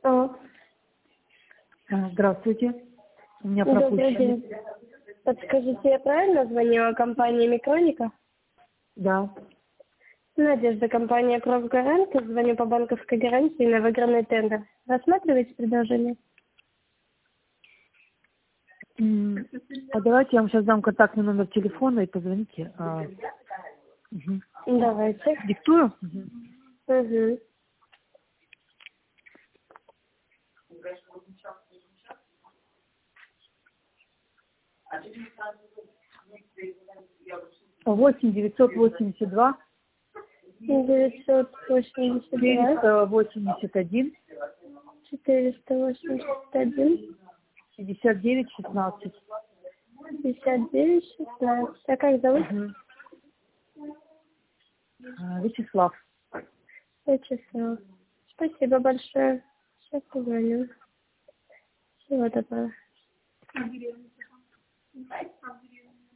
А, Здравствуйте. У меня добрый пропущено. день. Подскажите, я правильно звонила компании Микроника? Да. Надежда, компания «Профгарант». Звоню по банковской гарантии на выигранный тендер. Рассматриваете предложение? А давайте я вам сейчас дам контактный номер телефона и позвоните. Мгм. Давайте. Диктую? Угу. Восемь 982 982 481 481 59 16. 59 16. А как зовут? Вячеслав. Вячеслав. Спасибо большое. Сейчас позвоню. Всего доброго.